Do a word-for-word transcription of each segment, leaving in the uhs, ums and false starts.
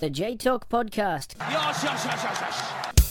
The J Talk Podcast. Yes, yes, yes, yes, yes.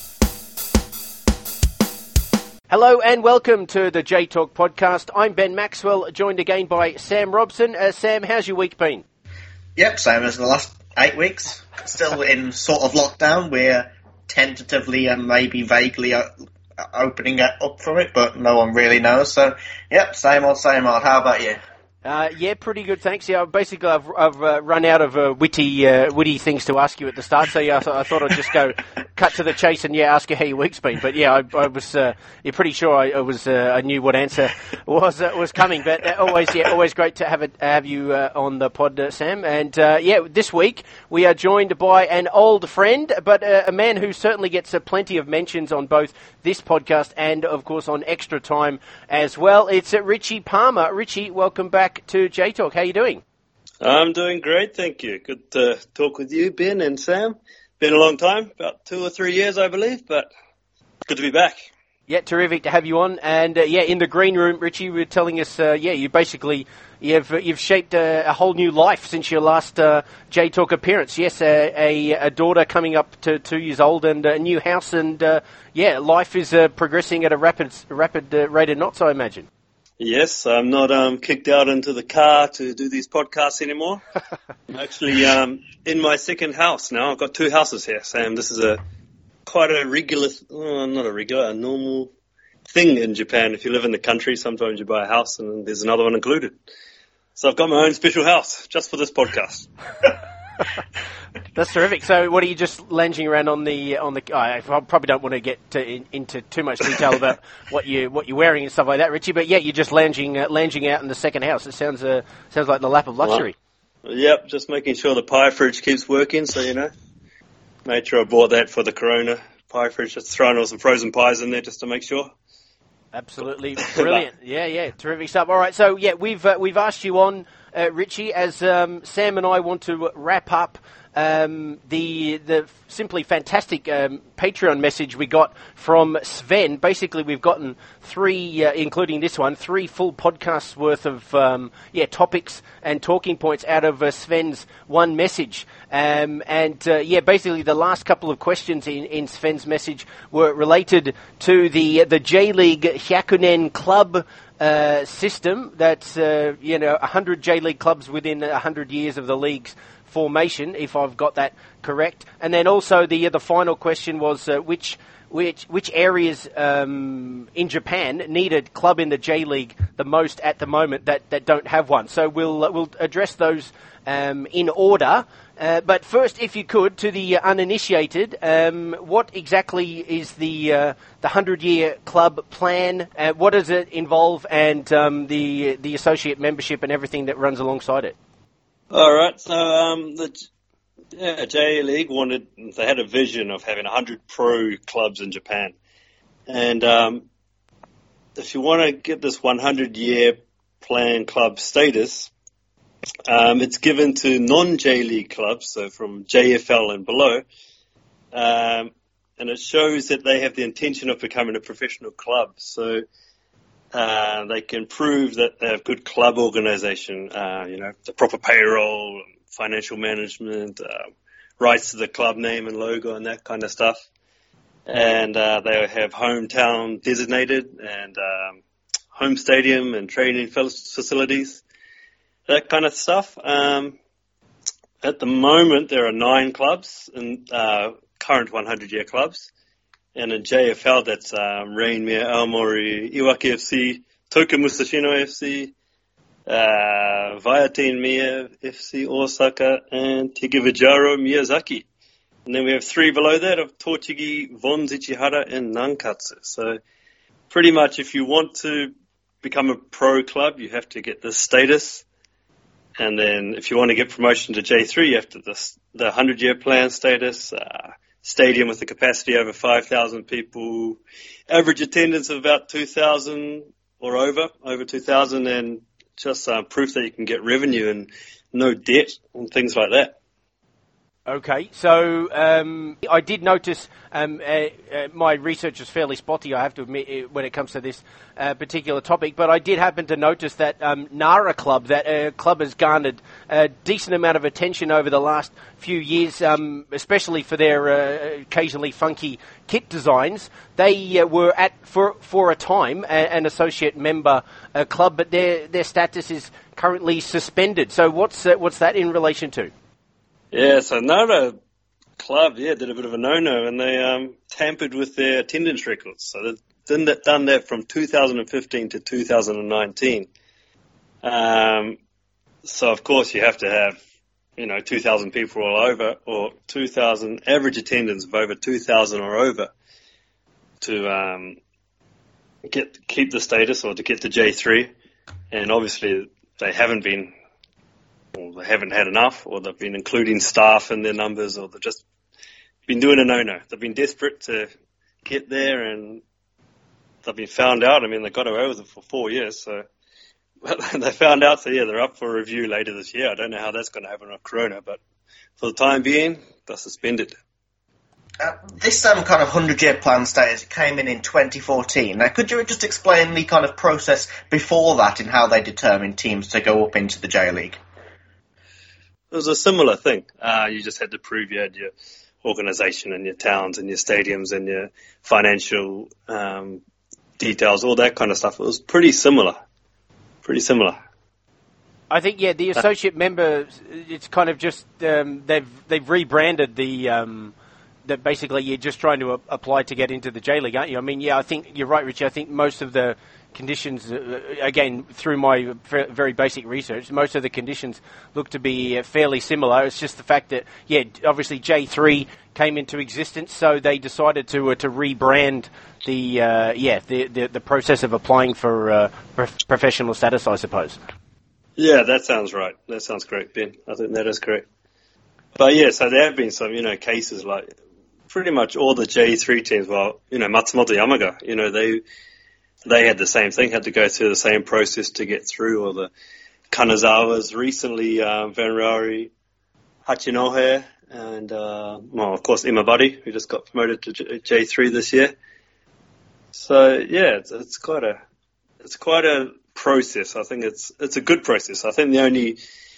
Hello and welcome to the J Talk Podcast. I'm Ben Maxwell, joined again by Sam Robson. Uh, Sam, how's your week been? Yep, same as the last eight weeks. Still in sort of lockdown. We're tentatively and maybe vaguely o- opening it up for it, but no one really knows. So, yep, same old, same old. How about you? Uh, yeah, pretty good, thanks. Yeah, basically I've, I've uh, run out of uh, witty uh, witty things to ask you at the start, so yeah, I, th- I thought I'd just go cut to the chase and yeah, ask you how your week's been. But yeah, I, I was uh, you're pretty sure I, I was uh, I knew what answer was uh, was coming. But uh, always yeah, always great to have it, have you uh, on the pod, uh, Sam. And uh, yeah, this week we are joined by an old friend, but uh, a man who certainly gets uh, plenty of mentions on both this podcast and of course on Extra Time as well. It's uh, Richie Palmer. Richie, welcome back to J Talk. How are you doing? I'm doing great, thank you. Good to talk with you, Ben and Sam. Been a long time, about two or three years, I believe, but good to be back. Yeah, terrific to have you on. And uh, yeah, in the green room, Richie, you were telling us, uh, yeah, you basically you've you've shaped a, a whole new life since your last uh, J Talk appearance. Yes, a, a, a daughter coming up to two years old and a new house, and uh, yeah, life is uh, progressing at a rapid rapid uh, rate of knots, I imagine. Yes, I'm not um, kicked out into the car to do these podcasts anymore. I'm actually um, in my second house now. I've got two houses here, Sam. This is a quite a regular, oh, not a regular, a normal thing in Japan. If you live in the country, sometimes you buy a house and there's another one included. So I've got my own special house just for this podcast. That's terrific. So, what are you just lounging around on the on the? Oh, I probably don't want to get to, in, into too much detail about what you what you're wearing and stuff like that, Richie. But yeah, you're just lounging uh, lounging out in the second house. It sounds uh, sounds like the lap of luxury. Well, yep, just making sure the pie fridge keeps working. So you know, made sure I bought that for the Corona pie fridge. Just throwing all some frozen pies in there just to make sure. Absolutely brilliant. Yeah, yeah, terrific stuff. All right, so yeah, we've uh, we've asked you on, uh, Richie, as um, Sam and I want to wrap up. Um, the the simply fantastic um, Patreon message we got from Sven. Basically, we've gotten three, uh, including this one, three full podcasts worth of um, yeah topics and talking points out of uh, Sven's one message. Um, and uh, yeah, basically the last couple of questions in, in Sven's message were related to the the J League Hyakunen Club uh, system. That's uh, you know one hundred J League clubs within one hundred years of the league's formation, if I've got that correct. And then also the uh, the final question was uh, which which which areas um, in Japan need a club in the J League the most at the moment that, that don't have one. So we'll uh, we'll address those um, in order. Uh, but first, if you could, to the uninitiated, um, what exactly is the uh, the hundred-year club plan? Uh, what does it involve, and um, the the associate membership and everything that runs alongside it? All right, so um, the yeah, J League wanted, they had a vision of having one hundred pro clubs in Japan. And um, if you want to get this hundred-year plan club status, um, it's given to non-J League clubs, so from J F L and below. Um, and it shows that they have the intention of becoming a professional club. So Uh, they can prove that they have good club organization, uh, you know, the proper payroll, financial management, uh, rights to the club name and logo and that kind of stuff. And uh, they have hometown designated and um, home stadium and training facilities, that kind of stuff. Um, at the moment, there are nine clubs, in uh, current hundred-year clubs. And in J F L, that's um, Rainmere, Aomori, Iwaki F C, Tokyo Musashino F C, uh, Viatain Mie F C Osaka, and Tegevajaro Miyazaki. And then we have three below that of Tochigi, Vons Ichihara, and Nankatsu. So pretty much if you want to become a pro club, you have to get this status. And then if you want to get promotion to J three, you have to this, the hundred-year plan status, uh, stadium with a capacity over five thousand people, average attendance of about two thousand or over, over two thousand, and just uh, proof that you can get revenue and no debt and things like that. Okay, so um, I did notice um, uh, uh, my research is fairly spotty, I have to admit, uh, when it comes to this uh, particular topic, but I did happen to notice that um, Nara Club, that uh, club has garnered a decent amount of attention over the last few years, um, especially for their uh, occasionally funky kit designs. They uh, were at, for for a time, a, an associate member uh, club, but their their status is currently suspended. So what's uh, what's that in relation to? Yeah, so Nara Club, yeah, did a bit of a no-no, and they um, tampered with their attendance records. So they've done that, done that from two thousand fifteen to two thousand nineteen. Um, so, of course, you have to have, you know, two thousand people all over, or two thousand average attendance of over two thousand or over to um, get keep the status or to get to J three. And obviously they haven't been... or they haven't had enough, or they've been including staff in their numbers, or they've just been doing a no-no. They've been desperate to get there, and they've been found out. I mean, they got away with it for four years, so they found out, so yeah, they're up for review later this year. I don't know how that's going to happen with Corona, but for the time being, they're suspended. Uh, this um, kind of hundred-year plan status came in in twenty fourteen. Now, could you just explain the kind of process before that in how they determined teams to go up into the J-League? It was a similar thing. Uh, you just had to prove you had your organisation and your towns and your stadiums and your financial um, details, all that kind of stuff. It was pretty similar. Pretty similar. I think, yeah, the associate members, it's kind of just, um, they've they've rebranded the, um, that basically you're just trying to a- apply to get into the J-League, aren't you? I mean, yeah, I think you're right, Richie. I think most of the conditions, uh, again, through my very basic research, most of the conditions look to be uh, fairly similar. It's just the fact that, yeah, obviously J three came into existence, so they decided to uh, to rebrand the, uh, yeah, the, the the process of applying for uh, prof- professional status, I suppose. Yeah, that sounds right. That sounds correct, Ben. I think that is correct. But yeah, so there have been some, you know, cases like pretty much all the J three teams, well, you know, Matsumoto Yamaga, you know, they they had the same thing, had to go through the same process to get through, or the Kanazawas recently, um, Vanrari, Hachinohe, and, uh, well, of course, Imabari, who just got promoted to J three this year. So, yeah, it's, it's quite a, it's quite a process. I think it's, it's a good process. I think the only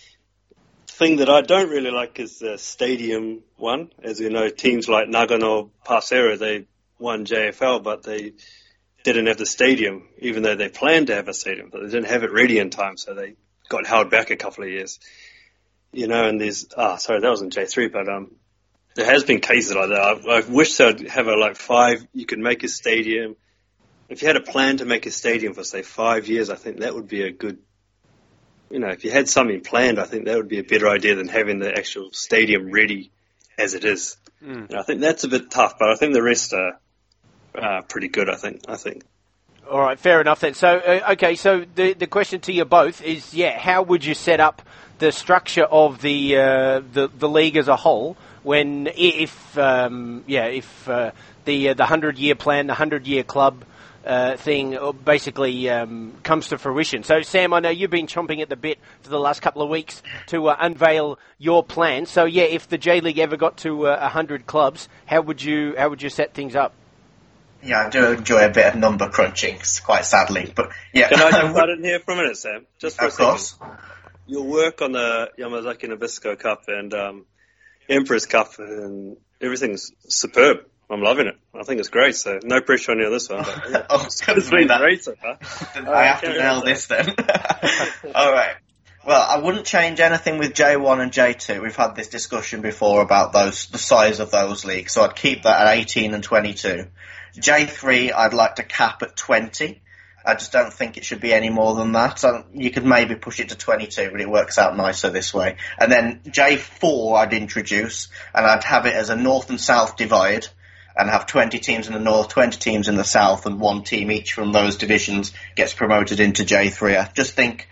thing that I don't really like is the stadium one. As you know, teams like Nagano Pasero, they won J F L, but they didn't have the stadium, even though they planned to have a stadium, but they didn't have it ready in time, so they got held back a couple of years. You know, and there's, ah, sorry, that was in J three, but um, there has been cases like that. I, I wish they'd have a, like, five, you could make a stadium. If you had a plan to make a stadium for, say, five years, I think that would be a good, you know, if you had something planned, I think that would be a better idea than having the actual stadium ready as it is. Mm. And I think that's a bit tough, but I think the rest are uh, pretty good, I think. I think. All right, fair enough then. So, uh, okay, so the the question to you both is, yeah, how would you set up the structure of the uh, the, the league as a whole when, if, um, yeah, if uh, the uh, the hundred-year plan, the hundred-year club Uh, thing basically um, comes to fruition. So, Sam, I know you've been chomping at the bit for the last couple of weeks to uh, unveil your plan. So, yeah, if the J League ever got to uh, one hundred clubs, how would you how would you set things up? Yeah, I do enjoy a bit of number crunching, quite sadly. But yeah, can I just butt in here for a minute, Sam? Just for of a second. course. Your work on the Yamazaki Nabisco Cup and um, Emperor's Cup and everything's superb. I'm loving it. I think it's great. So no pressure on you on this one. But, yeah. oh, it's been that. great so far. I have to nail this then. All right. Well, I wouldn't change anything with J one and J two. We've had this discussion before about those, the size of those leagues. So I'd keep that at eighteen and twenty-two. J three, I'd like to cap at twenty. I just don't think it should be any more than that. So you could maybe push it to twenty-two, but it works out nicer this way. And then J four I'd introduce, and I'd have it as a north and south divide, and have twenty teams in the north, twenty teams in the south, and one team each from those divisions gets promoted into J three. I just think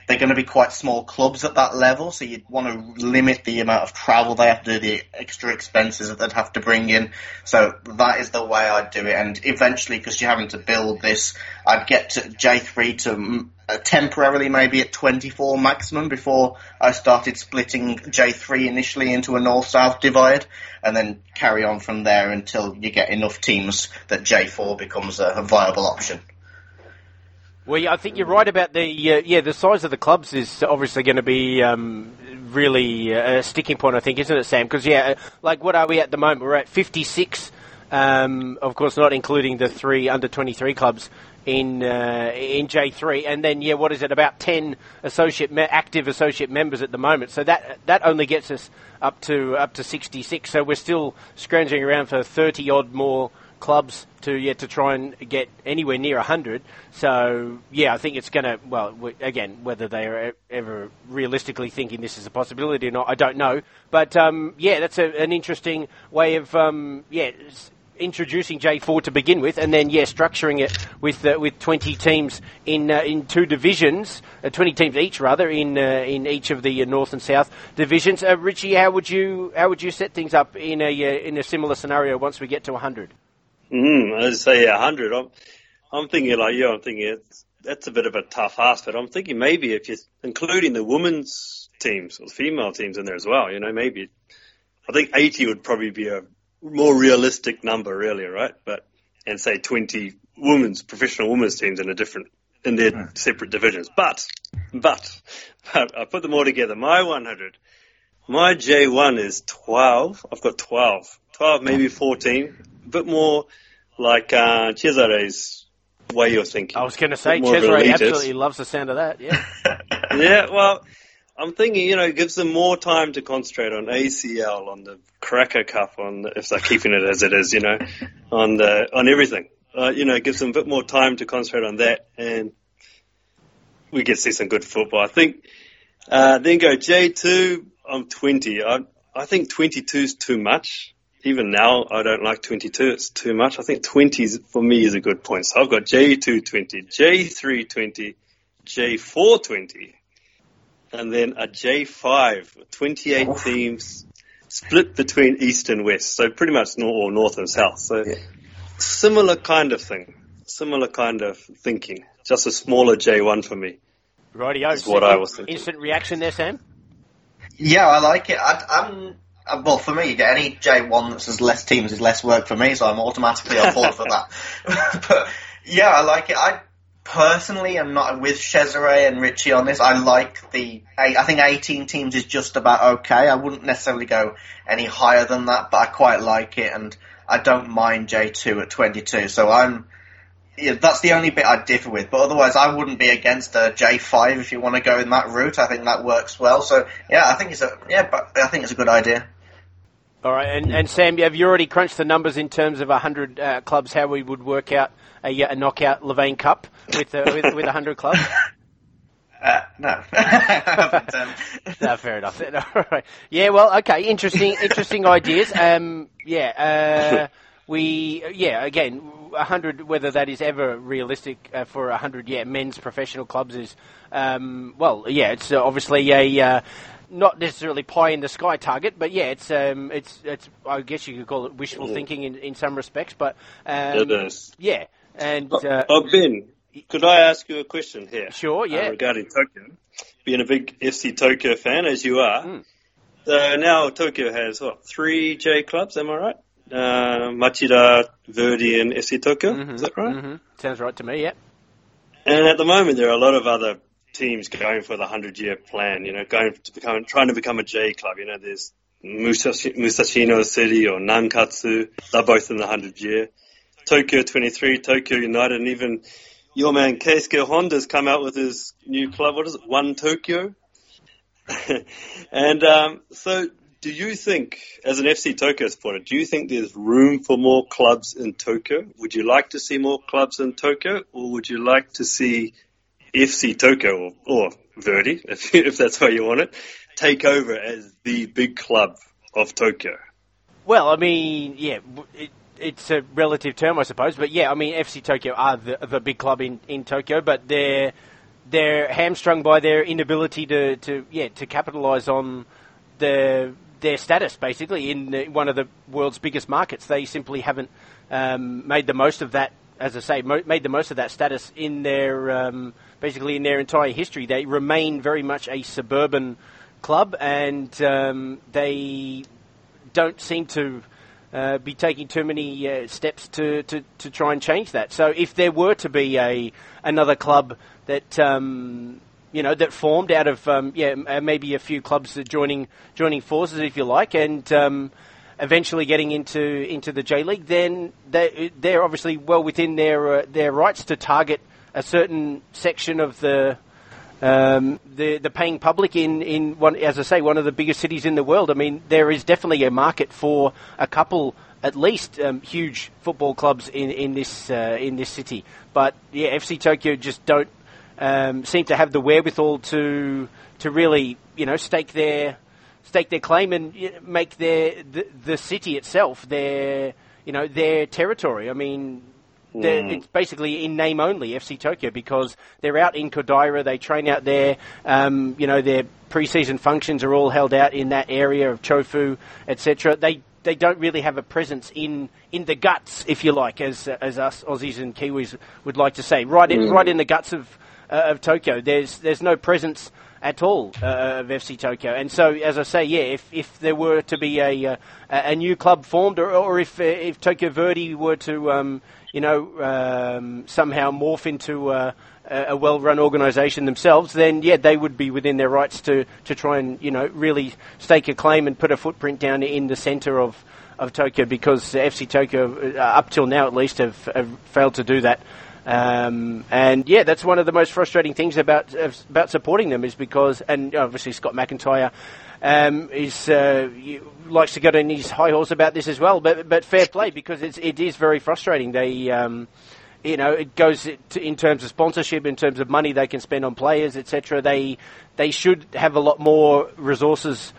they're going to be quite small clubs at that level, so you'd want to limit the amount of travel they have to do, the extra expenses that they'd have to bring in. So that is the way I'd do it. And eventually, because you're having to build this, I'd get to J three to uh, temporarily maybe at twenty-four maximum before I started splitting J three initially into a north-south divide, and then carry on from there until you get enough teams that J four becomes a, a viable option. Well, yeah, I think you're right about the uh, yeah the size of the clubs is obviously going to be um, really a sticking point, I think, isn't it, Sam? Because yeah, like what are we at the moment? We're at fifty-six, um, of course, not including the three under twenty-three clubs in uh, in J three, and then yeah, what is it? About ten associate me- active associate members at the moment. So that that only gets us up to up to sixty-six. So we're still scrounging around for thirty odd more clubs to yeah to try and get anywhere near one hundred. So yeah, I think it's going to, well, w- again, whether they are ever realistically thinking this is a possibility or not, I don't know. But um, yeah, that's a, an interesting way of um, yeah s- introducing J four to begin with, and then yeah structuring it with uh, with twenty teams in uh, in two divisions, uh, twenty teams each rather in uh, in each of the uh, north and south divisions. Uh, Richie, how would you how would you set things up in a uh, in a similar scenario once we get to one hundred? Mm, I'd say yeah, one hundred. I'm, I'm thinking like you. I'm thinking it's, that's a bit of a tough ask, but I'm thinking maybe if you're including the women's teams or the female teams in there as well, you know, maybe I think eighty would probably be a more realistic number, really, right? But and say twenty women's professional women's teams in a different in their mm. separate divisions. But but but I put them all together. My one hundred, my J one is twelve. I've got twelve, twelve maybe fourteen. A bit more like uh, Cesare's way of thinking. I was going to say, Cesare absolutely loves the sound of that, yeah. Yeah, well, I'm thinking, you know, it gives them more time to concentrate on A C L, on the Cracker Cup, on the, if they're keeping it as it is, you know, on the on everything. Uh, you know, it gives them a bit more time to concentrate on that, and we get to see some good football. I think, uh, then go J two, I'm twenty. I, I think twenty-two is too much. Even now, I don't like twenty-two. It's too much. I think twenty for me is a good point. So I've got J two twenty, J three twenty, J four twenty, and then a J five, twenty-eight teams split between east and west. So pretty much north, or north and south. So yeah. Similar kind of thing, similar kind of thinking. Just a smaller J one for me. Rightio. Is what I was thinking. Instant reaction there, Sam? Yeah, I like it. I, I'm. Well, for me, any J one that says less teams is less work for me, so I'm automatically on board for that. But, yeah, I like it. I personally am not with Cesare and Richie on this. I like the... I think eighteen teams is just about okay. I wouldn't necessarily go any higher than that, but I quite like it, and I don't mind J two at twenty-two, so I'm... Yeah, that's the only bit I differ with, but otherwise I wouldn't be against a J five if you want to go in that route. I think that works well. So, yeah, I think it's a... Yeah, but I think it's a good idea. All right, and, and Sam, have you already crunched the numbers in terms of one hundred uh, clubs, how we would work out a, a knockout Levain Cup with, uh, with, with one hundred clubs? Uh, no. um. No, fair enough. All right. Yeah, well, okay, interesting interesting ideas. Um, yeah, uh, we, yeah, again, one hundred, whether that is ever realistic uh, for one hundred, yeah, men's professional clubs is, um, well, yeah, it's uh, obviously a... Uh, not necessarily pie in the sky target, but yeah, it's um, it's it's. I guess you could call it wishful thinking in, in some respects, but um, it is. Yeah, and uh, oh, Ben, could I ask you a question here? Sure, yeah. Uh, regarding Tokyo, being a big F C Tokyo fan as you are, mm. so now Tokyo has what three J clubs? Am I right? Uh, Machida, Verdi, and F C Tokyo. Mm-hmm. Is that right? Mm-hmm. Sounds right to me. Yeah. And at the moment, there are a lot of other teams going for the hundred-year plan, you know, going to become, trying to become a J club. You know, there's Musashi, Musashino City or Nankatsu. They're both in the hundred-year. Tokyo twenty-three, Tokyo United, and even your man Keisuke Honda's come out with his new club. What is it? One Tokyo. And um, so, do you think, as an F C Tokyo supporter, do you think there's room for more clubs in Tokyo? Would you like to see more clubs in Tokyo, or would you like to see F C Tokyo, or, or Verdi, if, if that's how you want it, take over as the big club of Tokyo? Well, I mean, yeah, it, it's a relative term, I suppose, but yeah, I mean, F C Tokyo are the, the big club in, in Tokyo, but they're they're hamstrung by their inability to, to yeah to capitalise on the their status basically in the, one of the world's biggest markets. They simply haven't um, made the most of that. As I say, mo- made the most of that status in their um, basically in their entire history. They remain very much a suburban club, and um, they don't seem to uh, be taking too many uh, steps to, to, to try and change that. So, if there were to be a another club that um, you know that formed out of um, yeah maybe a few clubs joining joining forces, if you like, and um, eventually getting into into the J League, then they, they're obviously well within their uh, their rights to target a certain section of the um, the the paying public in in one, as I say, one of the biggest cities in the world. I mean, there is definitely a market for a couple, at least, um, huge football clubs in in this uh, in this city. But yeah, F C Tokyo just don't um, seem to have the wherewithal to to really you know stake their stake their claim and make their the, the city itself their you know their territory. I mean, mm. it's basically in name only F C Tokyo because they're out in Kodaira. They train out there. Um, you know, their pre-season functions are all held out in that area of Chofu, et cetera. They they don't really have a presence in, in the guts, if you like, as as us Aussies and Kiwis would like to say, right in mm. right in the guts of uh, of Tokyo. There's there's no presence at all uh, of F C Tokyo, and so as I say, yeah, if if there were to be a a, a new club formed, or, or if if Tokyo Verdy were to um, you know um, somehow morph into uh, a well-run organisation themselves, then yeah, they would be within their rights to, to try and you know really stake a claim and put a footprint down in the centre of, of Tokyo, because F C Tokyo, uh, up till now at least, have, have failed to do that. Um, and yeah, that's one of the most frustrating things about about supporting them, is because, and obviously Scott McIntyre um, is uh, likes to go on his high horse about this as well. But but fair play, because it's it is very frustrating. They um, you know it goes to, in terms of sponsorship, in terms of money they can spend on players, et cetera. They they should have a lot more resources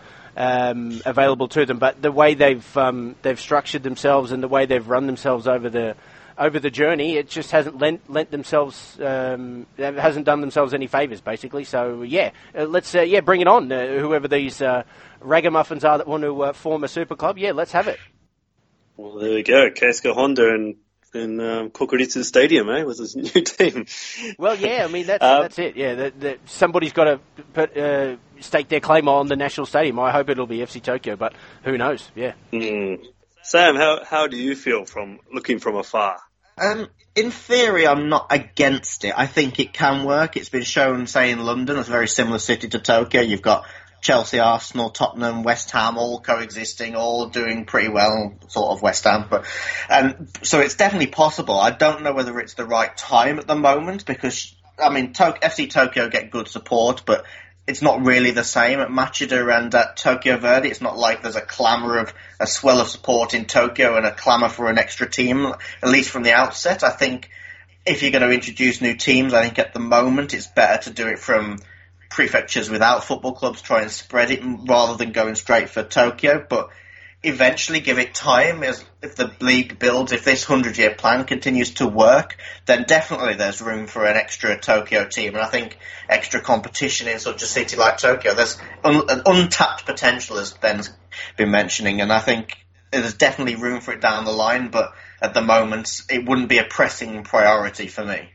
um, available to them. But the way they've um, they've structured themselves and the way they've run themselves over the over the journey, it just hasn't lent, lent themselves, um, it hasn't done themselves any favours, basically. So, yeah, uh, let's, uh, yeah, bring it on. Uh, whoever these uh, ragamuffins are that want to uh, form a super club, yeah, let's have it. Well, there we go. Keisuke Honda and in um, Kokuritsu Stadium, eh, was his new team. Well, yeah, I mean, that's um, that's it. Yeah, that, that somebody's got to put, uh, stake their claim on the national stadium. I hope it'll be F C Tokyo, but who knows, yeah. Mm. Sam, how how do you feel from looking from afar? Um, in theory, I'm not against it. I think it can work. It's been shown, say, in London, it's a very similar city to Tokyo. You've got Chelsea, Arsenal, Tottenham, West Ham, all coexisting, all doing pretty well, sort of West Ham. But um, so it's definitely possible. I don't know whether it's the right time at the moment, because, I mean, to- F C Tokyo get good support, but it's not really the same at Machida and at Tokyo Verdy. It's not like there's a clamour of a swell of support in Tokyo and a clamour for an extra team, at least from the outset. I think if you're going to introduce new teams, I think at the moment it's better to do it from prefectures without football clubs, try and spread it rather than going straight for Tokyo. But eventually, give it time. As if the league builds, if this hundred-year plan continues to work, then definitely there's room for an extra Tokyo team. And I think extra competition in such a city like Tokyo, there's un- an untapped potential, as Ben's been mentioning. And I think there's definitely room for it down the line, but at the moment, it wouldn't be a pressing priority for me.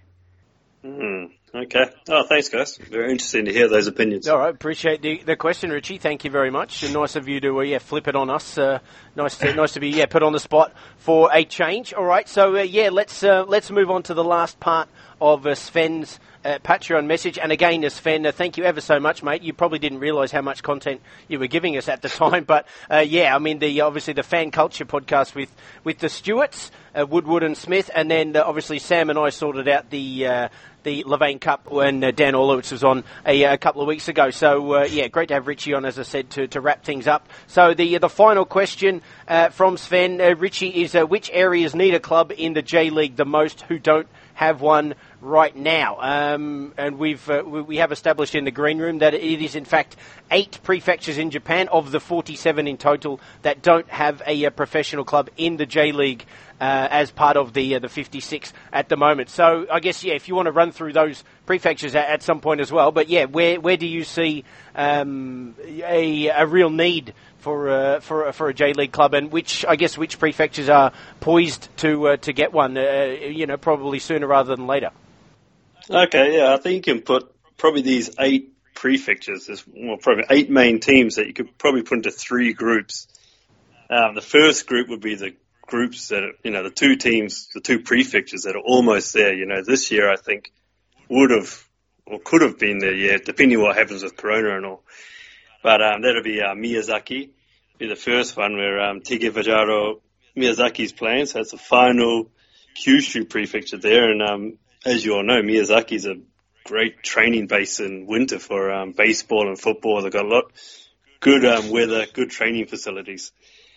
Mm. Okay. Oh, thanks, guys. Very interesting to hear those opinions. All right. Appreciate the, the question, Richie. Thank you very much. And nice of you to uh, yeah flip it on us. Uh, nice to nice to be yeah put on the spot for a change. All right. So uh, yeah, let's uh, let's move on to the last part of uh, Sven's uh, Patreon message. And again, uh, Sven, uh, thank you ever so much, mate. You probably didn't realise how much content you were giving us at the time, but uh, yeah, I mean the obviously the Fan Culture podcast with with the Stewarts, uh, Woodward and Smith, and then uh, obviously Sam and I sorted out the. Uh, the Levain Cup when uh, Dan Orlowitz was on a, a couple of weeks ago. So, uh, yeah, great to have Richie on, as I said, to, to wrap things up. So the the final question uh, from Sven, uh, Richie, is uh, which areas need a club in the J League the most who don't have one right now. Um, and we've uh, we have established in the green room that it is in fact eight prefectures in Japan of the forty-seven in total that don't have a, a professional club in the J-League uh, as part of the uh, the fifty-six at the moment. So I guess, yeah, if you want to run through those prefectures at, at some point as well. But yeah, where where do you see um, a, a real need for uh, for for a J League club, and which I guess which prefectures are poised to uh, to get one? Uh, you know, probably sooner rather than later. Okay, yeah, I think you can put probably these eight prefectures, there's well, probably eight main teams that you could probably put into three groups. Um, the first group would be the groups that, are, you know, the two teams, the two prefectures that are almost there. You know, this year I think would have or could have been there, yeah, depending on what happens with Corona and all. But um, that'll be uh, Miyazaki, be the first one where um, Tige Vajaro Miyazaki's playing. So it's the final Kyushu prefecture there, and um, as you all know, Miyazaki's a great training base in winter for um, baseball and football. They've got a lot good um, weather, good training facilities.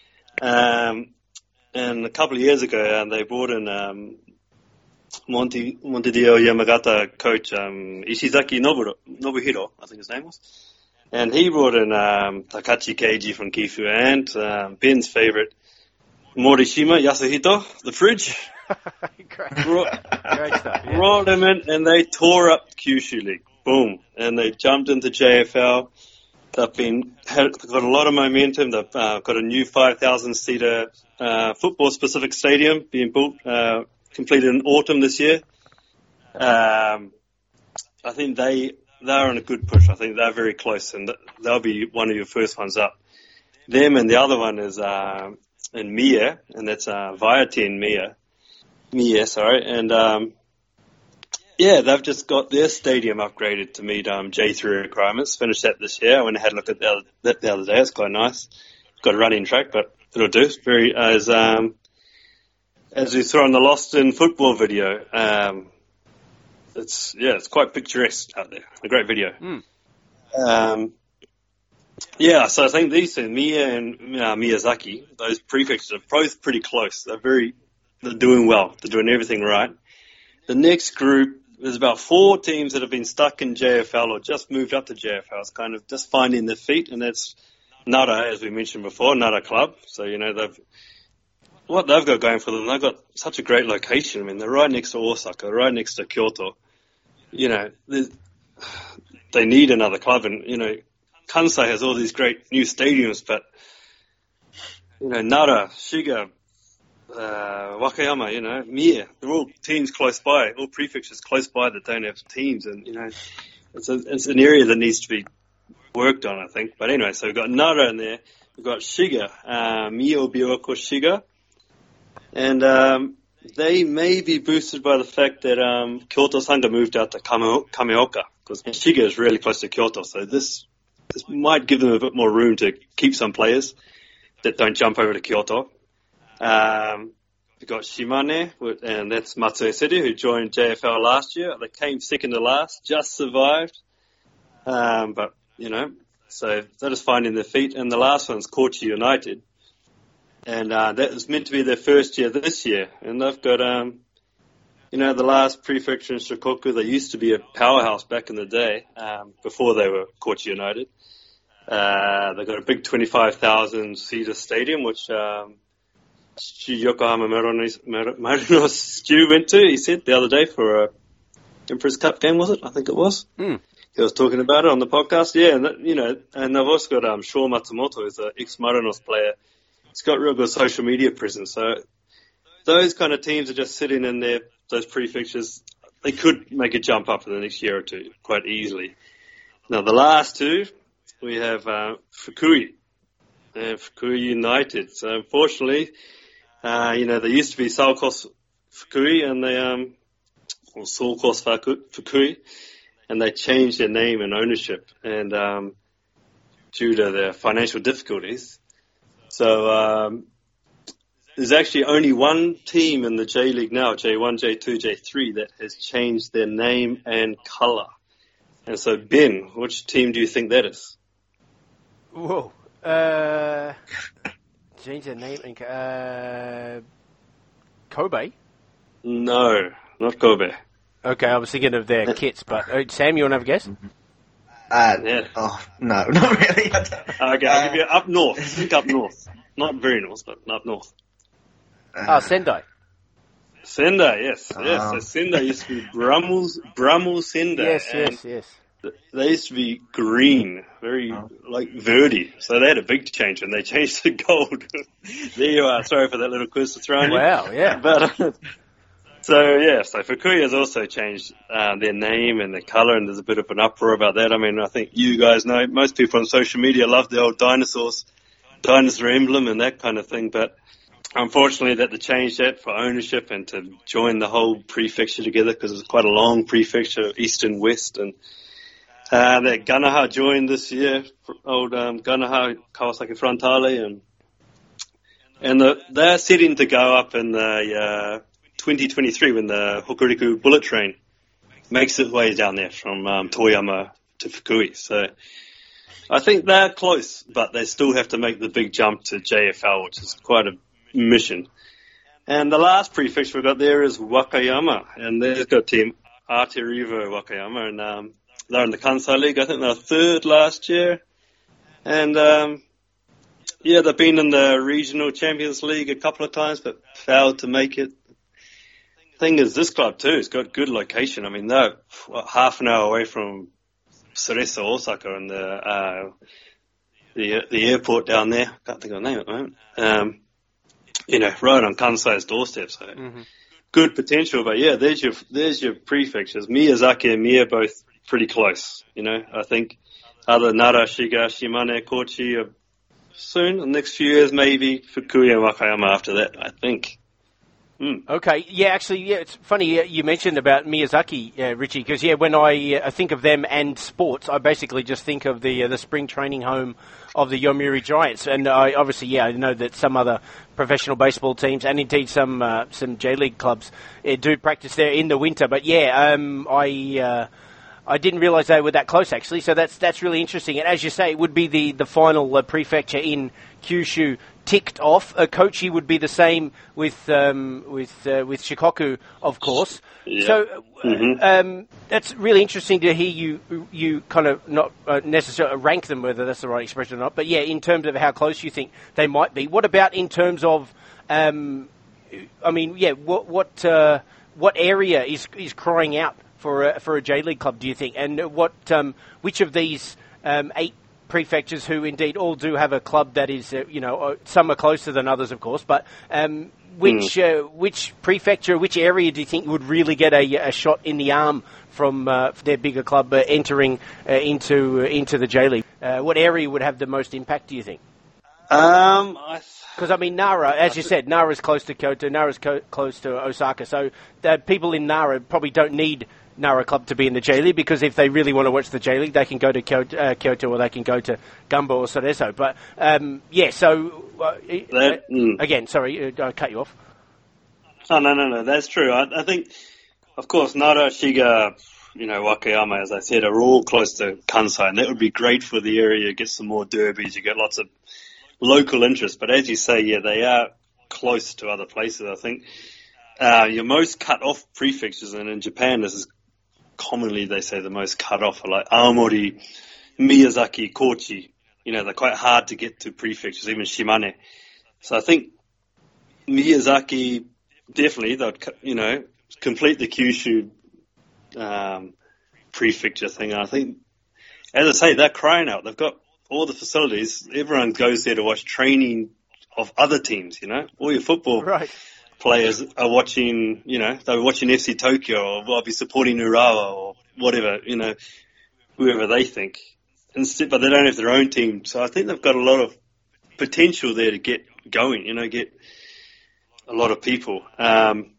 Um, and a couple of years ago, um, they brought in um, Monte, Montevideo Yamagata coach um, Ishizaki Nobuhiro, Nobuhiro, I think his name was. And he brought in um, Takachi Keiji from Gifu and um, Ben's favorite, Morishima Yasuhito, the fridge. Great. Brought, Great stuff. Yeah. brought them in, and they tore up Kyushu League. Boom. And they jumped into J F L. They've been had, got a lot of momentum. They've uh, got a new five thousand seater uh, football-specific stadium being built, uh, completed in autumn this year. Um, I think they they're on a good push. I think they're very close, and they'll be one of your first ones up. Them, and the other one is uh, in Mie, and that's uh, Viatin Mie. Mie, sorry, and um, yeah, they've just got their stadium upgraded to meet um, J three requirements. Finished that this year. I went and had a look at the other, that the other day. It's quite nice. Got a running track, but it'll do. Very as um, as we saw in the Lost in Football video. Um, it's yeah, it's quite picturesque out there. A great video. Mm. Um, yeah, so I think these two, Mie and uh, Miyazaki, those prefectures are both pretty close. They're very They're doing well. They're doing everything right. The next group, there's about four teams that have been stuck in J F L or just moved up to J F L. It's kind of just finding their feet, and that's Nara, as we mentioned before, Nara Club. So, you know, they've what they've got going for them, they've got such a great location. I mean, they're right next to Osaka, right next to Kyoto. You know, they need another club, and, you know, Kansai has all these great new stadiums, but, you know, Nara, Shiga, Uh, Wakayama, you know, Mie, they're all teams close by, all prefectures close by that don't have teams, and, you know, it's, a, it's an area that needs to be worked on, I think. But anyway, so we've got Nara in there, we've got Shiga, uh, Mio Bioko Shiga, and um, they may be boosted by the fact that um, Kyoto Sanga moved out to Kame- Kameoka, because Shiga is really close to Kyoto, so this, this might give them a bit more room to keep some players that don't jump over to Kyoto. Um, we've got Shimane, and that's Matsue City, who joined J F L last year. They came second to last, just survived. Um, but, you know, so they're just finding their feet. And the last one's Kochi United. And uh, that was meant to be their first year this year. And they've got, um, you know, the last prefecture in Shikoku, they used to be a powerhouse back in the day, um, before they were Kochi United. Uh, they've got a big twenty-five thousand seater stadium, which... Um, Yokohama Marinos, Marinos Stu went to, he said, the other day for a Empress Cup game, was it? I think it was. Mm. He was talking about it on the podcast, yeah, and that, you know, and they've also got um, Sho Matsumoto, who's an ex-Marinos player. He's got real good social media presence, so those kind of teams are just sitting in there, those prefectures. They could make a jump up in the next year or two quite easily. Now, the last two, we have uh, Fukui, uh, Fukui United. So, unfortunately, Uh, you know, they used to be Saokos Fukui and they, um, or Saokos Fukui, and they changed their name and ownership, and, um, due to their financial difficulties. So, um, there's actually only one team in the J League now, J one, J two, J three, that has changed their name and colour. And so, Ben, which team do you think that is? Whoa. Uh... Change their name and uh, Kobe. No, not Kobe. Okay, I was thinking of their kits, but uh, Sam, you want to have a guess? Uh, Yeah. Oh, no, not really. I don't- Okay, I'll give you up north. Think up north. Not very north, but up north. Ah, Sendai. Sendai, yes, Ah. yes. So Sendai used to be Brummels, Brummel Sendai. Yes, and yes, yes. th- They used to be green, very Oh. like Verdi. So they had a big change when they changed to gold. There you are. Sorry for that little quiz to throw on you. Wow, yeah. But uh, so yeah, so Fukuya has also changed uh, their name and their colour, and there's a bit of an uproar about that. I mean, I think you guys know most people on social media love the old dinosaurs, dinosaur emblem, and that kind of thing. But unfortunately, that they changed that for ownership and to join the whole prefecture together because it's quite a long prefecture, east and west, and uh, that Ganaha joined this year, old um, Ganaha Kawasaki Frontale, and and the, they're setting to go up in the uh, twenty twenty-three when the Hokuriku bullet train makes its way down there from um, Toyama to Fukui. So I think they're close, but they still have to make the big jump to J F L, which is quite a mission. And the last prefecture we've got there is Wakayama, and they've got team Arterivo Wakayama, and um, they're in the Kansai League. I think they were third last year. And um, yeah, they've been in the Regional Champions League a couple of times, but failed to make it. Thing is, this club too has got good location. I mean, they're what, half an hour away from Cerezo Osaka and the uh, the the airport down there. Can't think of the name at the moment. Um, you know, right on Kansai's doorstep. So Mm-hmm. good potential. But yeah, there's your there's your prefectures. Miyazaki and Mie both pretty close. You know, I think other Nara, Shiga, Shimane, Kochi are soon. The next few years, maybe Fukuya and Wakayama after that. I think. Mm. Okay, yeah, actually, yeah, it's funny uh, you mentioned about Miyazaki, uh, Richie, because yeah, when I uh, think of them and sports, I basically just think of the uh, the spring training home of the Yomiuri Giants, and I obviously, yeah, I know that some other professional baseball teams and indeed some uh, some J League clubs uh, do practice there in the winter. But yeah, um, I. Uh, I didn't realise they were that close, actually. So that's that's really interesting. And as you say, it would be the the final uh, prefecture in Kyushu ticked off. Uh, Kochi would be the same with um, with uh, with Shikoku, of course. Yeah. So uh, Mm-hmm. um, that's really interesting to hear you you kind of not uh, necessarily rank them, whether that's the right expression or not. But yeah, in terms of how close you think they might be. What about in terms of? Um, I mean, yeah, what what uh, what area is is crying out for a, for a J League club, do you think? And what, um, which of these um, eight prefectures, who indeed all do have a club that is, uh, you know, uh, some are closer than others, of course, but um, which mm. uh, which prefecture, which area do you think would really get a, a shot in the arm from uh, their bigger club uh, entering uh, into uh, into the J League? Uh, what area would have the most impact, do you think? Um, I. Th- Because, I mean, Nara, as you said, Nara's close to Kyoto, Nara's co- close to Osaka, so the people in Nara probably don't need Nara Club to be in the J League, because if they really want to watch the J League, they can go to Kyoto, uh, Kyoto or they can go to Gumbo or Cerezo. But, um, yeah, so, uh, that, mm. again, sorry, I cut you off. Oh, no, no, no, that's true. I, I think, of course, Nara, Shiga, you know, Wakayama, as I said, are all close to Kansai, and that would be great for the area. Get some more derbies, you get lots of local interest, but as you say, yeah, they are close to other places. I think uh, your most cut-off prefectures, and in Japan, this is commonly they say the most cut-off, are like Aomori, Miyazaki, Kochi. You know, they're quite hard to get to prefectures, even Shimane. So I think Miyazaki definitely they'll, you know, complete the Kyushu um, prefecture thing. And I think, as I say, they're crying out. They've got all the facilities. Everyone goes there to watch training of other teams, you know. All your football right. players are watching, you know, they're watching F C Tokyo, or they'll be supporting Urawa or whatever, you know, whoever they think. Instead, but they don't have their own team. So I think they've got a lot of potential there to get going, you know, get a lot of people. Um,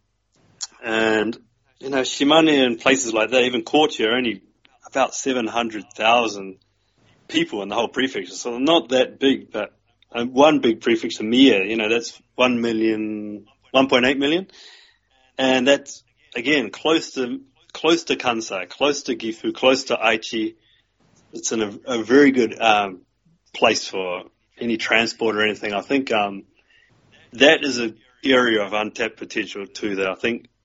and, you know, Shimane and places like that, even Kochi, are only about seven hundred thousand people in the whole prefecture, so they're not that big, but uh, one big prefecture, Mie, you know, that's one million, one point eight million, and that's, again, close to, close to Kansai, close to Gifu, close to Aichi. It's in a, a very good, um, place for any transport or anything. I think, um, that is an area of untapped potential too, that I think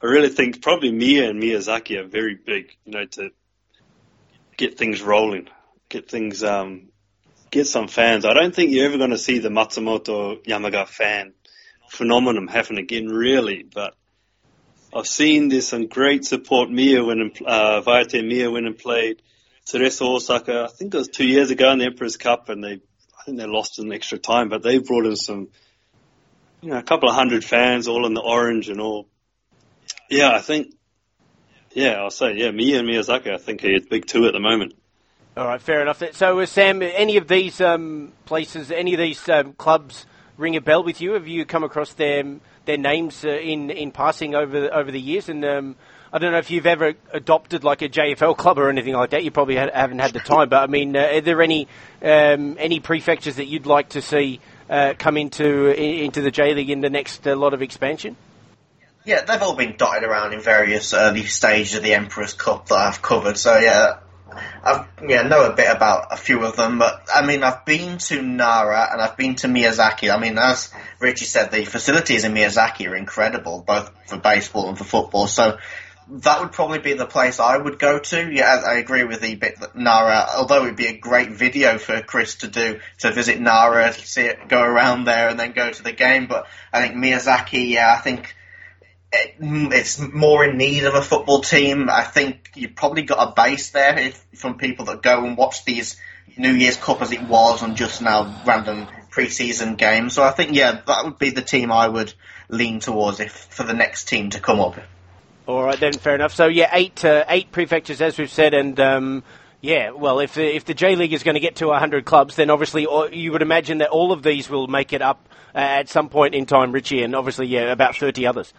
I really think probably Mie and Miyazaki are very big, you know, to get things rolling, get things, um, get some fans. I don't think you're ever going to see the Matsumoto Yamaga fan phenomenon happen again, really, but I've seen there's some great support. Mie went and, uh, Vaiate Mie went and played Cerezo Osaka, I think it was two years ago in the Emperor's Cup, and they, I think they lost in extra time, but they brought in some, you know, a couple of hundred fans, all in the orange and all. Yeah, I think, yeah, I'll say, yeah, Mie and Miyazaki, I think are big two at the moment. All right, fair enough. So, uh, Sam, any of these um, places, any of these um, clubs ring a bell with you? Have you come across their their names uh, in in passing over over the years? And um, I don't know if you've ever adopted like a J F L club or anything like that. You probably ha- haven't had the time, but I mean, uh, are there any um, any prefectures that you'd like to see uh, come into into the J League in the next uh, lot of expansion? Yeah, they've all been dotted around in various early stages of the Emperor's Cup that I've covered. So yeah, I yeah know a bit about a few of them. But I mean, I've been to Nara and I've been to Miyazaki. I mean, as Richie said, the facilities in Miyazaki are incredible, both for baseball and for football. So that would probably be the place I would go to. Yeah, I agree with the bit that Nara, although it would be a great video for Chris to do, to visit Nara, see it, go around there and then go to the game. But I think Miyazaki, yeah, I think it's more in need of a football team. I think you've probably got a base there if, from people that go and watch these New Year's Cup as it was and just now random pre-season games. So I think, yeah, that would be the team I would lean towards if for the next team to come up. All right, then, fair enough. So, yeah, eight uh, eight prefectures, as we've said, and, um, yeah, well, if if the J League is going to get to one hundred clubs, then obviously you would imagine that all of these will make it up uh, at some point in time, Richie, and obviously, yeah, about thirty others.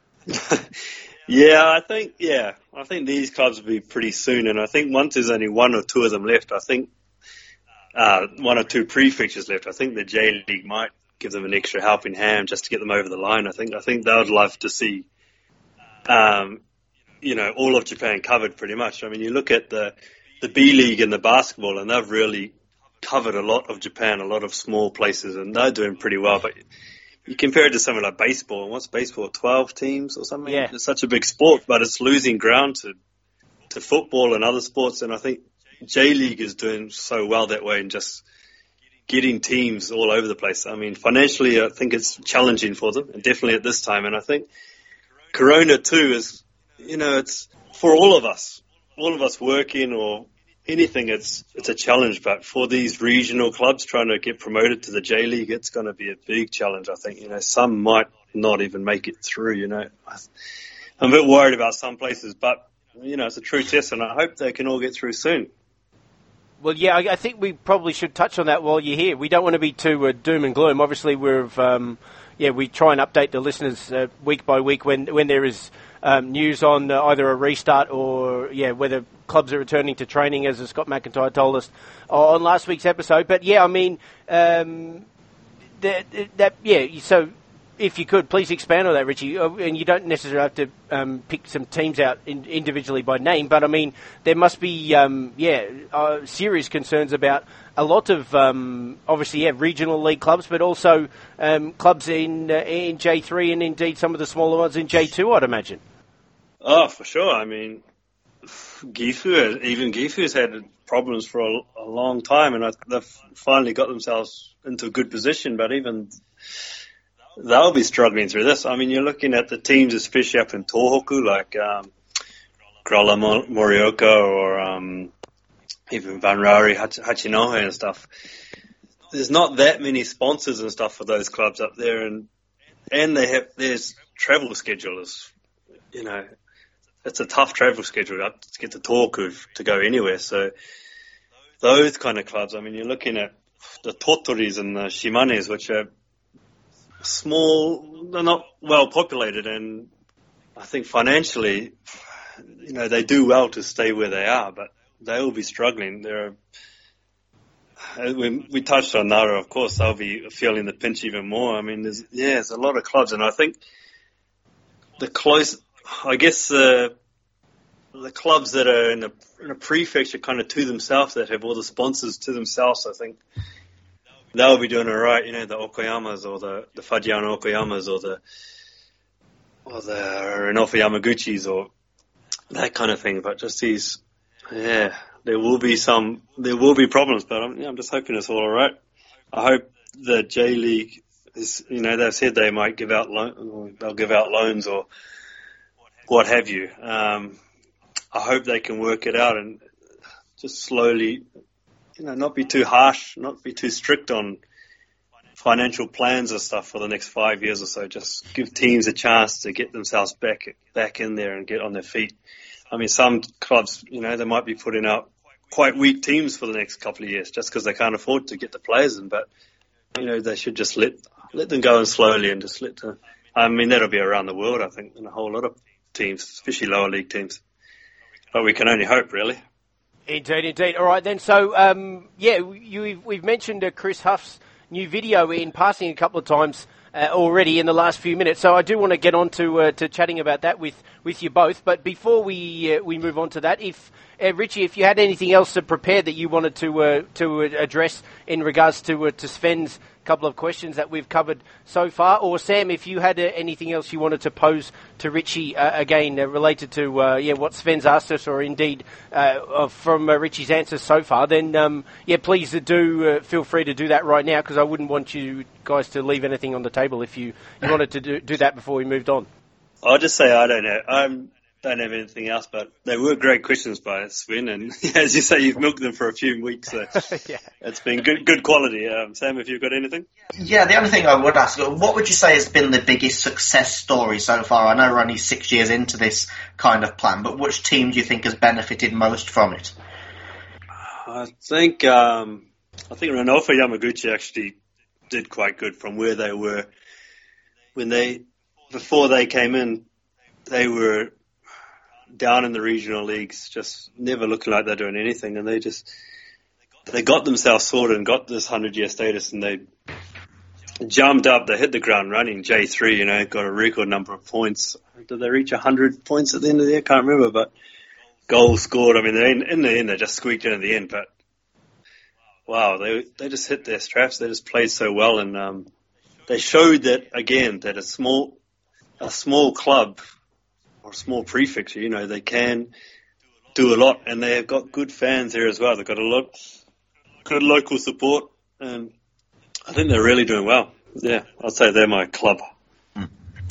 yeah, I think yeah, I think these clubs will be pretty soon, and I think once there's only one or two of them left, I think uh, one or two prefectures left. I think the J League might give them an extra helping hand just to get them over the line. I think I think they would love to see, um, you know, all of Japan covered pretty much. I mean, you look at the the B League and the basketball, and they've really covered a lot of Japan, a lot of small places, and they're doing pretty well, but you compare it to something like baseball, and what's baseball, twelve teams or something? Yeah. It's such a big sport, but it's losing ground to to football and other sports, and I think J League is doing so well that way and just getting teams all over the place. I mean, financially, I think it's challenging for them, and definitely at this time, and I think Corona too is, you know, it's for all of us, all of us working or anything, it's it's a challenge, but for these regional clubs trying to get promoted to the J League, it's going to be a big challenge, I think. You know, some might not even make it through, you know. I'm a bit worried about some places, but, you know, it's a true test, and I hope they can all get through soon. Well, yeah, I, I think we probably should touch on that while you're here. We don't want to be too uh, doom and gloom. Obviously, we've, um, yeah, we try and update the listeners uh, week by week when, when there is Um, news on uh, either a restart or, yeah, whether clubs are returning to training, as Scott McIntyre told us on last week's episode. But, yeah, I mean, um, that, that, yeah, so if you could, please expand on that, Richie. And you don't necessarily have to um, pick some teams out in, individually by name, but, I mean, there must be, um, yeah, uh, serious concerns about a lot of, um, obviously, yeah, regional league clubs, but also um, clubs in, uh, in J three and, indeed, some of the smaller ones in J two, I'd imagine. Oh, for sure. I mean, Gifu, even Gifu's had problems for a, a long time, and I, they've finally got themselves into a good position, but even they'll be struggling through this. I mean, you're looking at the teams, especially up in Tohoku, like um, Crolla Morioka or um, even Vanrari, Hach- Hachinohe and stuff. There's not that many sponsors and stuff for those clubs up there, and and they have there's travel schedulers, you know. It's a tough travel schedule up to get to Tohoku to go anywhere. So those kind of clubs, I mean, you're looking at the Totoris and the Shimanes, which are small, they're not well populated, and I think financially, you know, they do well to stay where they are, but they will be struggling. They're, we, we touched on Nara, of course, they'll be feeling the pinch even more. I mean, there's, yeah, there's a lot of clubs, and I think the close, I guess uh, the clubs that are in a, in a prefecture kind of to themselves, that have all the sponsors to themselves, I think they'll be doing all right. You know, the Okoyamas or the, the Fagiano Okoyamas or the or the Renofa Yamaguchis or that kind of thing. But just these, yeah, there will be some, there will be problems. But I'm, yeah, I'm just hoping it's all alright. I hope the J League is, you know, they've said they might give out loan, they'll give out loans or what have you. Um, I hope they can work it out and just slowly, you know, not be too harsh, not be too strict on financial plans or stuff for the next five years or so. Just give teams a chance to get themselves back back in there and get on their feet. I mean, some clubs, you know, they might be putting out quite weak teams for the next couple of years just because they can't afford to get the players in. But, you know, they should just let let them go in slowly and just let the, I mean, that'll be around the world, I think, in a whole lot of teams, especially lower league teams. But we can only hope, really. Indeed, indeed. All right, then. So, um, yeah, you, we've mentioned uh, Chris Huff's new video in passing a couple of times uh, already in the last few minutes. So I do want to get on to, uh, to chatting about that with, with you both. But before we uh, we move on to that, if uh, Richie, if you had anything else uh, prepared that you wanted to uh, to address in regards to uh, to Sven's couple of questions that we've covered so far, or Sam, if you had uh, anything else you wanted to pose to Richie uh, again uh, related to uh, yeah what Sven's asked us, or indeed uh, from uh, Richie's answers so far, then um, yeah, please uh, do uh, feel free to do that right now, because I wouldn't want you guys to leave anything on the table if you, you wanted to do, do that before we moved on. I'll just say I don't know. I don't have anything else, but they were great questions by Sven, and as you say, you've milked them for a few weeks, so yeah. It's been good good quality. Um, Sam, have you got anything? Yeah, the only thing I would ask, what would you say has been the biggest success story so far? I know we're only six years into this kind of plan, but which team do you think has benefited most from it? I think um, I think Renofa Yamaguchi actually did quite good from where they were when they before they came in. They were down in the regional leagues, just never looking like they're doing anything, and they just they got themselves sorted and got this hundred-year status, and they jumped up. They hit the ground running. J three, you know, got a record number of points. Did they reach one hundred points at the end of the year? Can't remember, but goals scored. I mean, they, in the end, they just squeaked in at the end, but wow, they they just hit their straps. They just played so well, and um, they showed that again that a small a small club or a small prefecture, you know, they can do a lot, and they have got good fans here as well. They've got a lot good local support, and I think they're really doing well. Yeah, I'd say they're my club. Mm.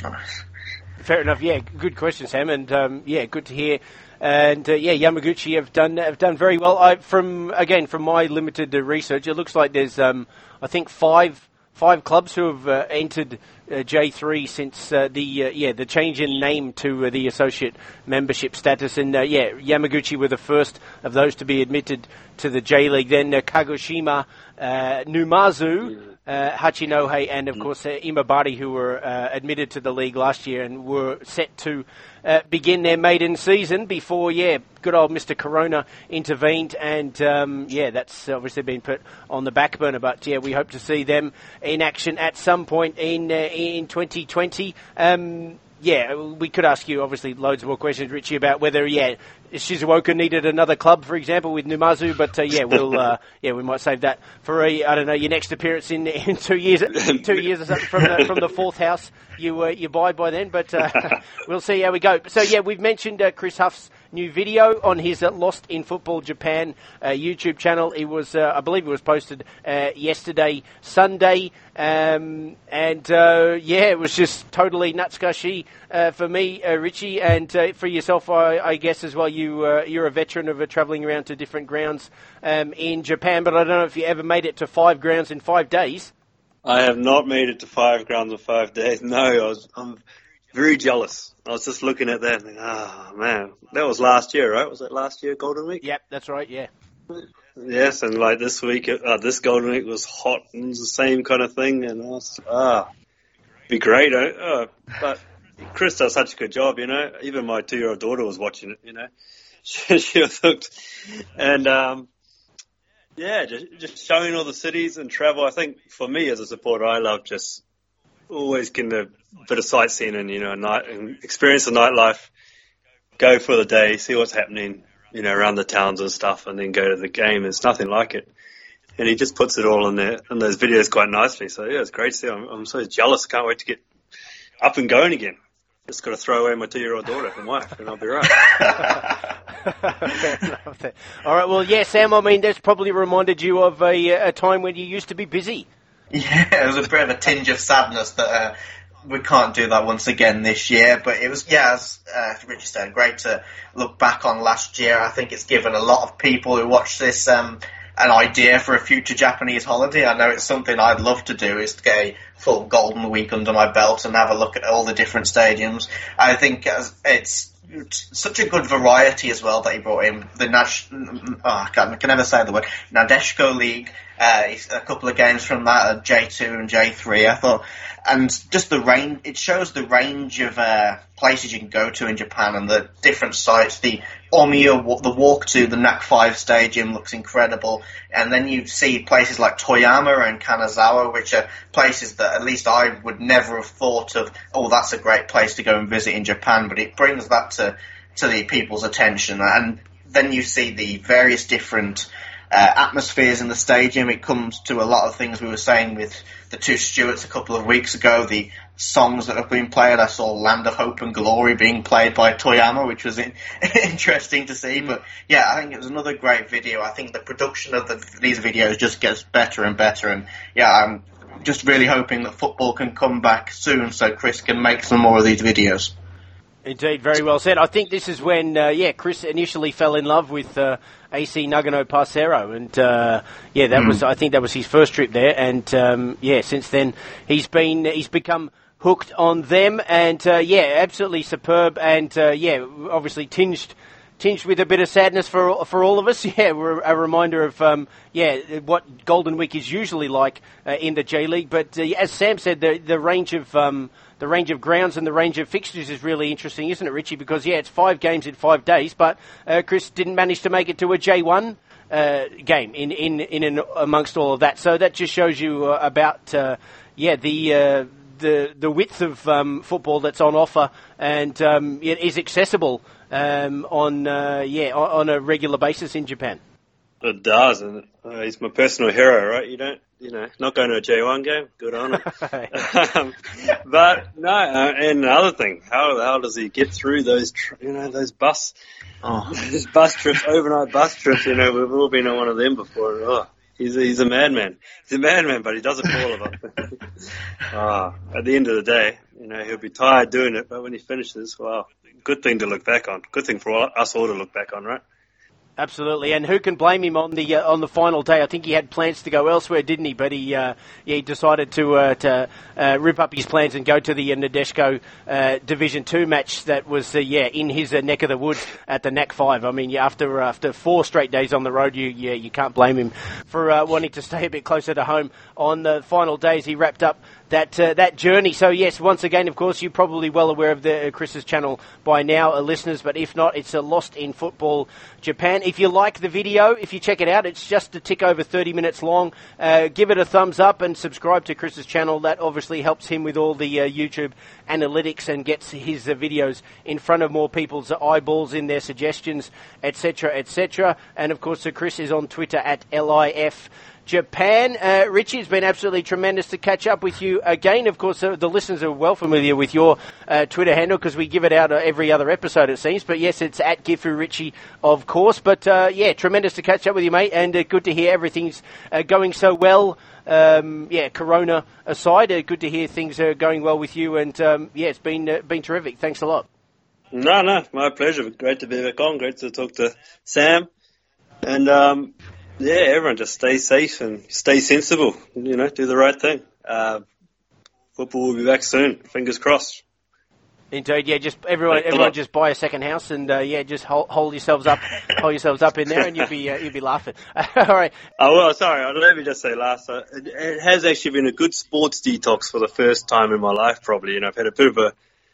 Fair enough. Yeah, good question, Sam, and um, yeah, good to hear. And uh, yeah, Yamaguchi have done have done very well. I, from again, from my limited uh, research, it looks like there's um, I think five five clubs who have uh, entered uh, J three since uh, the uh, yeah the change in name to uh, the associate membership status. And uh, yeah, Yamaguchi were the first of those to be admitted to the J League. Then uh, Kagoshima, uh, Numazu. Uh, Hachinohe and, of course, uh, Imabari, who were uh, admitted to the league last year and were set to uh, begin their maiden season before, yeah, good old Mister Corona intervened. And, um, yeah, that's obviously been put on the back burner. But, yeah, we hope to see them in action at some point in uh, in twenty twenty. Um, yeah, we could ask you, obviously, loads more questions, Richie, about whether, yeah, Shizuoka needed another club, for example, with Numazu, but uh, yeah, we'll uh, yeah we might save that for a, I don't know, your next appearance in, in two years, two years or something from the from the fourth house you uh, you buy by then. But uh, we'll see how we go. So yeah, we've mentioned uh, Chris Huff's new video on his uh, Lost in Football Japan uh, YouTube channel. It was, uh, I believe, it was posted uh, yesterday, Sunday, um, and uh, yeah, it was just totally nutsukashi uh, for me, uh, Richie, and uh, for yourself, I, I guess as well. You uh, you're a veteran of uh, travelling around to different grounds um, in Japan, but I don't know if you ever made it to five grounds in five days. I have not made it to five grounds in five days. No, I was, I'm very jealous. I was just looking at that and thinking, oh, man, that was last year, right? Was that last year, Golden Week? Yep, that's right, yeah. Yes, and like this week, uh, this Golden Week was hot and it was the same kind of thing, and I was, ah, be great, eh? Oh, but Chris does such a good job, you know. Even my two-year-old daughter was watching it, you know. She, she was hooked. And, um, yeah, just, just showing all the cities and travel. I think for me as a supporter, I love just always getting a bit of sightseeing and, you know, night and experience the nightlife, go for the day, see what's happening, you know, around the towns and stuff, and then go to the game. There's nothing like it. And he just puts it all in there, in those videos quite nicely. So, yeah, it's great to see. I'm, I'm so jealous. Can't wait to get up and going again. Just got to throw away my two-year-old daughter and wife, and I'll be right. Fair enough there. All right, well, yeah, Sam, I mean, that's probably reminded you of a, a time when you used to be busy. Yeah, it was a bit of a tinge of sadness that uh, we can't do that once again this year. But it was, yeah, as uh, Richie said, great to look back on last year. I think it's given a lot of people who watch this um, an idea for a future Japanese holiday. I know it's something I'd love to do, is to get a full Golden Week under my belt and have a look at all the different stadiums. I think it's such a good variety as well that he brought in. The Nash, oh, I, can, I can never say the word, Nadeshiko League, uh, a couple of games from that, uh, J two and J three, I thought. And just the range, it shows the range of uh, places you can go to in Japan and the different sites. The Omiya, the walk to the N A C five Stadium looks incredible. And then you see places like Toyama and Kanazawa, which are places that at least I would never have thought of, oh, that's a great place to go and visit in Japan. But it brings that to, to the people's attention. And then you see the various different Uh, atmospheres in the stadium. It comes to a lot of things we were saying with the two Stewarts a couple of weeks ago, the songs that have been played. I saw Land of Hope and Glory being played by Toyama, which was in, interesting to see. But yeah, I think it was another great video. I think the production of the, these videos just gets better and better. And yeah, I'm just really hoping that football can come back soon so Chris can make some more of these videos. Indeed, very well said. I think this is when, uh, yeah, Chris initially fell in love with uh, A C Nagano Parcero, and uh, yeah, that mm. was, I think, that was his first trip there, and um, yeah, since then he's been, he's become hooked on them, and uh, yeah, absolutely superb, and uh, yeah, obviously tinged. Tinged with a bit of sadness for for all of us. Yeah, we're a reminder of um, yeah what Golden Week is usually like uh, in the J League. But uh, as Sam said, the the range of um, the range of grounds and the range of fixtures is really interesting, isn't it, Richie? Because yeah, it's five games in five days. But uh, Chris didn't manage to make it to a J one uh, game in in in an, amongst all of that. So that just shows you uh, about uh, yeah the. Uh, the the width of um, football that's on offer and um, it is accessible um, on uh, yeah on, on a regular basis in Japan. It does, and uh, he's my personal hero, right? You don't, you know, not going to a J one game, good on him. um, but no, uh, and another thing, how how does he get through those, tr- you know, those bus, oh. those bus trips, overnight bus trips? You know, we've all been on one of them before. Oh. He's a, he's a madman. He's a madman, but he does it for all of us. oh, at the end of the day, you know, he'll be tired doing it, but when he finishes, well, good thing to look back on. Good thing for all, us all to look back on, right? Absolutely, and who can blame him on the uh, on the final day? I think he had plans to go elsewhere, didn't he? But he uh, yeah, he decided to uh, to uh, rip up his plans and go to the uh, Nadeshiko uh, Division Two match that was uh, yeah in his uh, neck of the woods at the N A C five. I mean, yeah, after after four straight days on the road, you yeah you can't blame him for uh, wanting to stay a bit closer to home. On the final days, he wrapped up that uh, that journey. So yes, once again, of course, you're probably well aware of the uh, Chris's channel by now, uh, listeners. But if not, it's a uh, Lost in Football Japan. If you like the video, if you check it out, it's just a tick over thirty minutes long. Uh, give it a thumbs up and subscribe to Chris's channel. That obviously helps him with all the uh, YouTube analytics and gets his uh, videos in front of more people's eyeballs in their suggestions, et cetera, et cetera. And of course, uh, Chris is on Twitter at L I F Japan. Uh, Richie, it's been absolutely tremendous to catch up with you again. Of course, uh, the listeners are well familiar with your uh, Twitter handle because we give it out uh, every other episode, it seems. But yes, it's at Gifu Richie, of course. But uh, yeah, tremendous to catch up with you, mate, and uh, good to hear everything's uh, going so well. Um, yeah, Corona aside, uh, good to hear things are going well with you. And um, yeah, it's been uh, been terrific. Thanks a lot. No, no, my pleasure. Great to be back on. Great to talk to Sam. And um, yeah, everyone just stay safe and stay sensible. You know, do the right thing. Uh, football will be back soon. Fingers crossed. Indeed, yeah. Just everyone, everyone, just buy a second house and uh, yeah, just hold, hold yourselves up, hold yourselves up in there, and you'll be uh, you'll be laughing. All right. Oh well, sorry. Let me just say last. Uh, it, it has actually been a good sports detox for the first time in my life. Probably, you know, I've had a bit of a.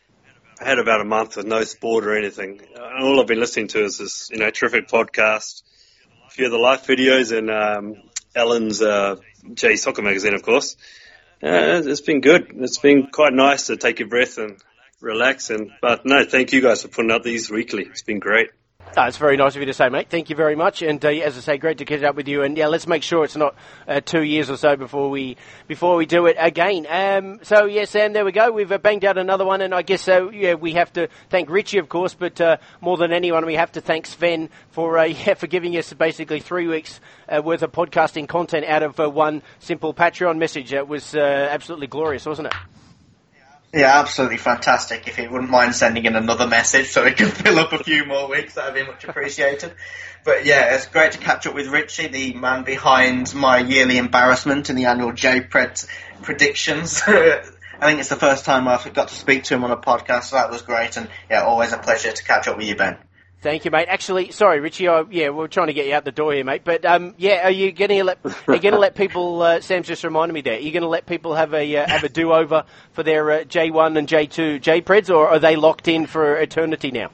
I had about a month with no sport or anything. And all I've been listening to is this, you know, terrific podcast. A few of the live videos and um, Ellen's uh, J Soccer magazine, of course. Uh, it's been good. It's been quite nice to take a breath and relax. And but no, thank you guys for putting out these weekly. It's been great. Oh, it's very nice of you to say, mate. Thank you very much. And uh, as I say, great to catch up with you. And yeah, let's make sure it's not uh, two years or so before we before we do it again. Um, so yeah, Sam, there we go. We've uh, banged out another one, and I guess uh, yeah, we have to thank Richie, of course, but uh, more than anyone, we have to thank Sven for uh, yeah for giving us basically three weeks uh, worth of podcasting content out of uh, one simple Patreon message. It was uh, absolutely glorious, wasn't it? Yeah, absolutely fantastic. If you wouldn't mind sending in another message so we can fill up a few more weeks, that would be much appreciated. But yeah, it's great to catch up with Richie, the man behind my yearly embarrassment in the annual J-Pred predictions. I think it's the first time I've got to speak to him on a podcast, so that was great. And yeah, always a pleasure to catch up with you, Ben. Thank you, mate. Actually, sorry, Richie. I, yeah, we're trying to get you out the door here, mate. But um, yeah, are you going to let are you going to let people? Uh, Sam's just reminded me there. Are you going to let people have a uh, have a do over for their uh, J one and J two J-Preds, or are they locked in for eternity now?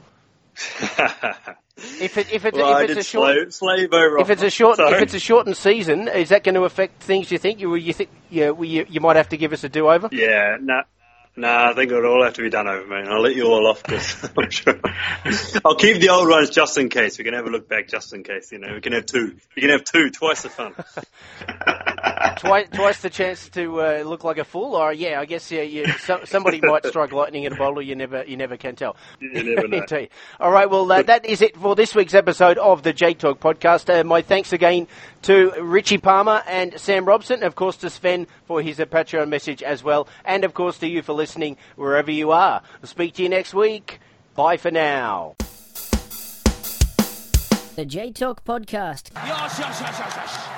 if it if it well, if it's a short slave, slave over if it's a short Sorry. if it's a shortened season, is that going to affect things? You think you you think yeah you you might have to give us a do over? Yeah, no. Nah, I think it'll all have to be done over, mate. I'll let you all off because I'm sure. I'll keep the old ones just in case. We can have a look back just in case. You know, we can have two. We can have two, twice the fun. twice, twice the chance to uh, look like a fool. Or yeah, I guess yeah, you, so, somebody might strike lightning in a bottle. You never, you never can tell. You never know. Indeed. All right, well uh, that is it for this week's episode of the J Talk podcast. Uh, my thanks again to Richie Palmer and Sam Robson, and of course to Sven for his uh, Patreon message as well, and of course to you for listening wherever you are. I'll speak to you next week. Bye for now. The J Talk podcast. Yes, yes, yes, yes, yes.